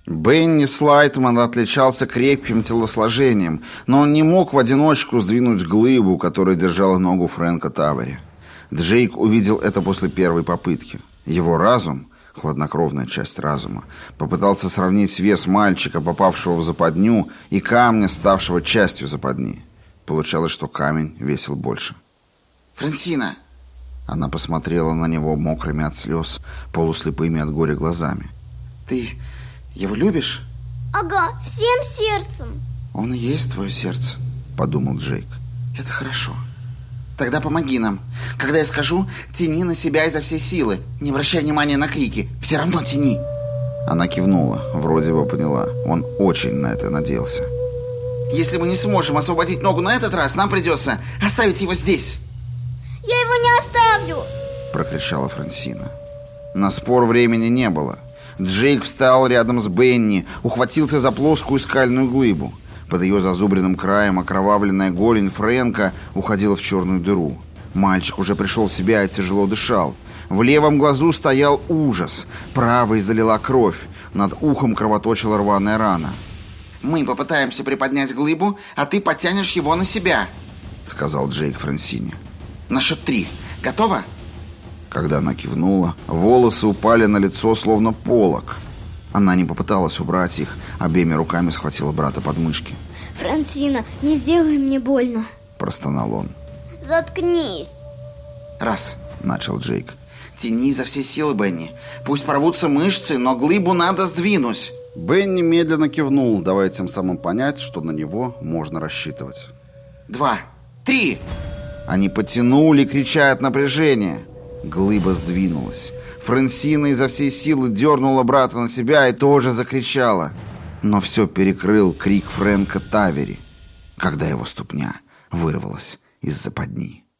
Бенни Слайтман отличался крепким телосложением, но он не мог в одиночку сдвинуть глыбу, которая держала ногу Фрэнка Тавери. Джейк увидел это после первой попытки. Его разум, хладнокровная часть разума, попытался сравнить вес мальчика, попавшего в западню, и камня, ставшего частью западни. Получалось, что камень весил больше. «Франсина!» Она посмотрела на него мокрыми от слез, полуслепыми от горя глазами. «Ты его любишь?» Ага, всем сердцем. «Он и есть твое сердце», — подумал Джейк. «Это хорошо. Тогда помоги нам. Когда я скажу, тяни на себя изо всей силы. Не обращай внимания на крики. Все равно тяни». Она кивнула, вроде бы поняла. Он очень на это надеялся. «Если мы не сможем освободить ногу на этот раз, нам придется оставить его здесь». Я его не оставлю, прокричала Франсина. На спор времени не было. Джейк встал рядом с Бенни, ухватился за плоскую скальную глыбу. Под ее зазубренным краем окровавленная голень Фрэнка уходила в черную дыру. Мальчик уже пришел в себя и тяжело дышал. В левом глазу стоял ужас. Правой залила кровь. Над ухом кровоточила рваная рана. «Мы попытаемся приподнять глыбу, а ты потянешь его на себя», — сказал Джейк Франсине. «На счет 3. Готова?» Когда она кивнула, волосы упали на лицо, словно полог. Она не попыталась убрать их, обеими руками схватила брата под мышки. Франсина, не сделай мне больно, простонал он. Заткнись. «Раз», — начал Джейк. «Тяни изо всей силы, Бенни. Пусть порвутся мышцы, но глыбу надо сдвинуть». Бенни медленно кивнул, давая тем самым понять, что на него можно рассчитывать. 2, 3. Они потянули, крича от напряжения. Глыба сдвинулась. Франсина изо всей силы дернула брата на себя и тоже закричала. Но все перекрыл крик Фрэнка Тавери, когда его ступня вырвалась из западни.